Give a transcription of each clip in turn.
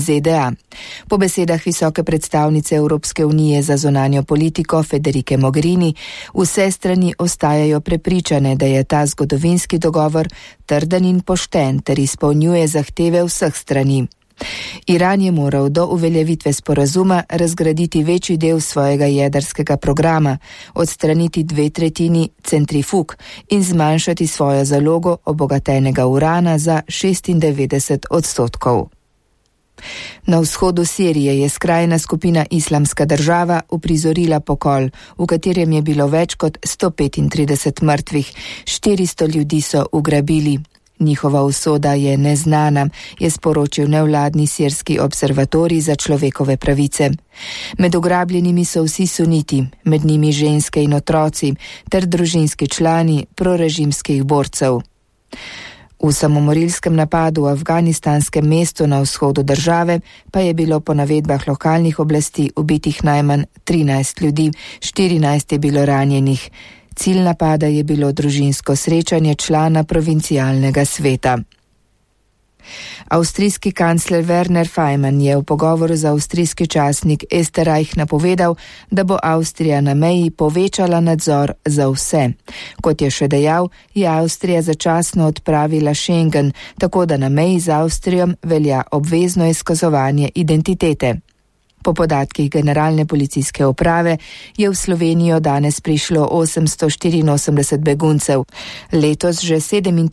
ZDA. Po besedah visoke predstavnice Evropske unije za zunanjo politiko Federike Mogherini, vse strani ostajajo prepričane, da je ta zgodovinski dogovor trden in pošten ter izpolnjuje zahteve vseh strani. Iran je moral do uveljavitve sporazuma razgraditi večji del svojega jedrskega programa, odstraniti 2/3 centrifug in zmanjšati svojo zalogo obogatenega urana za 96%. Na vzhodu Sirije je skrajna skupina Islamska država uprizorila pokol, v katerem je bilo več kot 135 mrtvih, 400 ljudi so ugrabili. Njihova usoda je neznana, je sporočil nevladni sirski observatorij za človekove pravice. Med ugrabljenimi so vsi suniti, med njimi ženske in otroci, ter družinski člani prorežimskih borcev. V samomorilskem napadu v afganistanskem mestu na vzhodu države pa je bilo po navedbah lokalnih oblasti ubitih najmanj 13 ljudi, 14 je bilo ranjenih. Cilj napada je bilo družinsko srečanje člana provincialnega sveta. Avstrijski kancler Werner Faymann je v pogovoru za avstrijski časnik Österreich napovedal, da bo Avstrija na meji povečala nadzor za vse. Kot je še dejal, je Avstrija začasno odpravila Schengen, tako da na meji z Avstrijo velja obvezno izkazovanje identitete. Po podatkih Generalne policijske uprave je v Slovenijo danes prišlo 884 beguncev, letos že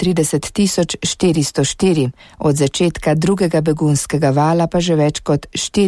37.404, od začetka drugega begunskega vala pa že več kot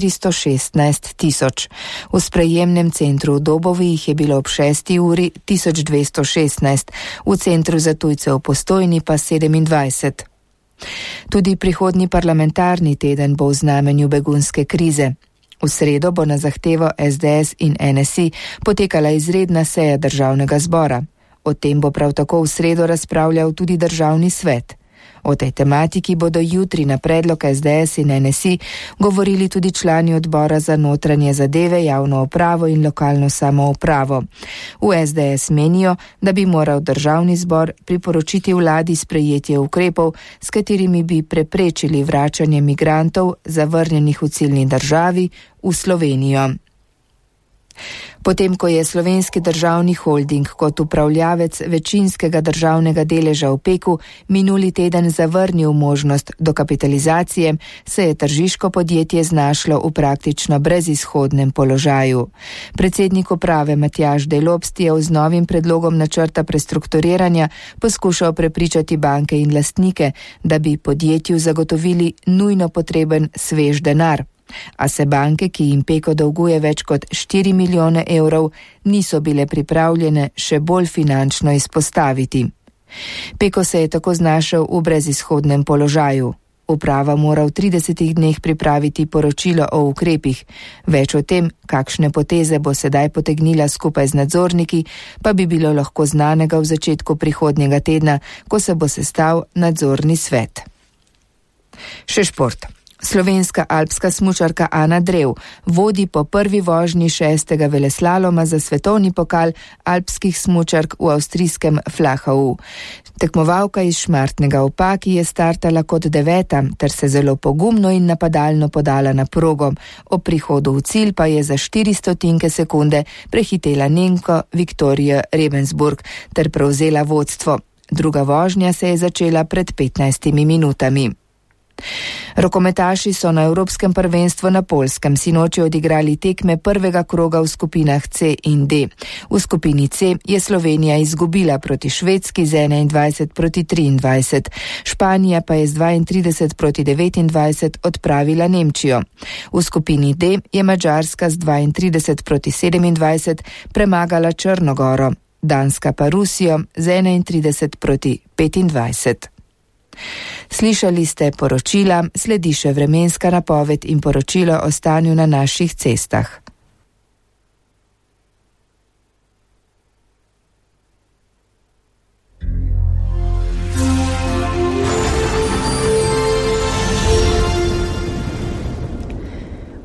416.000. V sprejemnem centru v Dobovi jih je bilo ob 6. uri 1216, v centru za tujce v Postojni pa 27. Tudi prihodnji parlamentarni teden bo v znamenju begunske krize. V sredo bo na zahtevo SDS in NSI potekala izredna seja državnega zbora. O tem bo prav tako v sredo razpravljal tudi državni svet. O tej tematiki bodo jutri na predlog SDS in NSI govorili tudi člani odbora za notranje zadeve, javno upravo in lokalno samoupravo. V SDS menijo, da bi moral državni zbor priporočiti vladi sprejetje ukrepov, s katerimi bi preprečili vračanje migrantov zavrnjenih v ciljni državi v Slovenijo. Potem, ko je Slovenski državni holding kot upravljavec večinskega državnega deleža v Peku minuli teden zavrnil možnost dokapitalizacije, se je tržiško podjetje znašlo v praktično brezizhodnem položaju. Predsednik uprave Matjaž Delopst je z novim predlogom načrta prestrukturiranja poskušal prepričati banke in lastnike, da bi podjetju zagotovili nujno potreben svež denar. A se banke, ki jim Peko dolguje več kot 4 milijone evrov, niso bile pripravljene še bolj finančno izpostaviti. Peko se je tako znašel v brezizhodnem položaju. Uprava mora v 30 dneh pripraviti poročilo o ukrepih. Več o tem, kakšne poteze bo sedaj potegnila skupaj z nadzorniki, pa bi bilo lahko znanega v začetku prihodnjega tedna, ko se bo sestal nadzorni svet. Še šport. Slovenska alpska smučarka Ana Drev vodi po prvi vožnji 6. veleslaloma za svetovni pokal alpskih smučark v avstrijskem Flachau. Tekmovalka iz Šmartnega ob Paki je startala kot 9. ter se zelo pogumno in napadalno podala na progo. Ob prihodu v cilj pa je za 400 sekunde prehitela Nemko Viktorijo Rebensburg ter prevzela vodstvo. Druga vožnja se je začela pred 15 minutami. Rokometaši so na Evropskem prvenstvu na Poljskem sinoči odigrali tekme prvega kroga v skupinah C in D. V skupini C je Slovenija izgubila proti Švedski z 21-23, Španija pa je z 32-29 odpravila Nemčijo. V skupini D je Madžarska z 32-27 premagala Črnogoro, Danska pa Rusijo z 31-25. Slišali ste poročila, sledi še vremenska napoved in poročilo o stanju na naših cestah.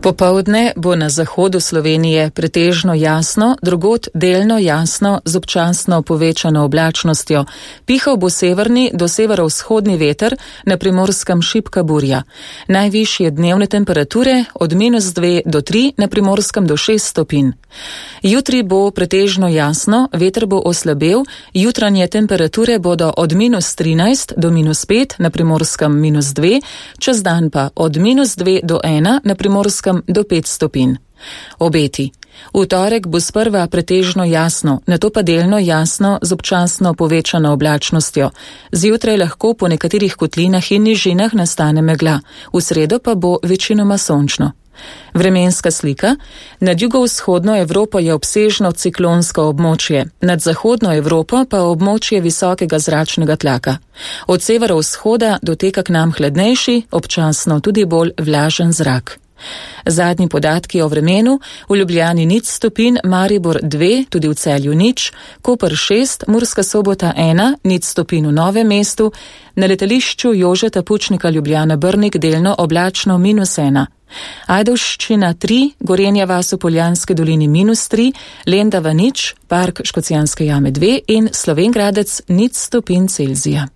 Popoldne bo na zahodu Slovenije pretežno jasno, drugod delno jasno z občasno povečano oblačnostjo. Pihal bo severni do severovzhodni veter, na Primorskem šibka burja. Najvišje dnevne temperature od -2 do 3, na Primorskem do 6 stopinj. Jutri bo pretežno jasno, veter bo oslabel, jutranje temperature bodo od -13 do -5, na Primorskem -2, čez dan pa od -2 do 1, na Primorskem do 5 stopinj. Obeti. V torek bo sprva pretežno jasno, nato pa delno jasno z občasno povečano oblačnostjo. Zjutraj lahko po nekaterih kotlinah in nižinah nastane megla, v sredo pa bo večinoma sončno. Vremenska slika. Nad jugovzhodno Evropo je obsežno ciklonsko območje, nad zahodno Evropo pa območje visokega zračnega tlaka. Od severovzhoda doteka k nam hladnejši, občasno tudi bolj vlažen zrak. Zadnji podatki o vremenu: v Ljubljani 0 stopinj, Maribor 2, tudi v Celju 0, Koper 6, Murska Sobota 1, 0 stopinj v Novem mestu, na letališču Jožeta Pučnika Ljubljana Brnik delno oblačno -1. Ajdovščina 3, Gorenja vas v Poljanski dolini -3, Lendava 0, Park Škocjanske jame 2 in Slovenj Gradec 0 stopinj Celzija.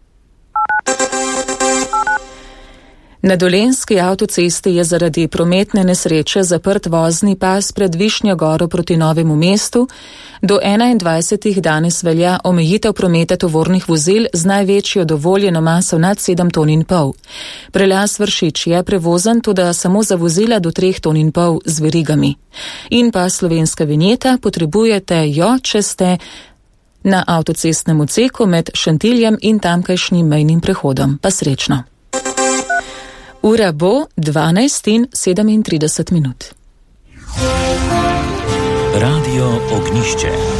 Na Dolenjski avtocesti je zaradi prometne nesreče zaprt vozni pas pred Višnjo Goro proti Novemu mestu. Do 21. danes velja omejitev prometa tovornih vozil z največjo dovoljeno maso nad 7,5 ton. Prelaz Vršič je prevozen tudi samo za vozila do 3,5 ton z verigami. In pa slovenska vinjeta, potrebujete jo, če ste na avtocestnem odseku med Šentiljem in tamkajšnjim mejnim prehodom. Pa srečno. Ura bo 12:37. Radio Ognišče.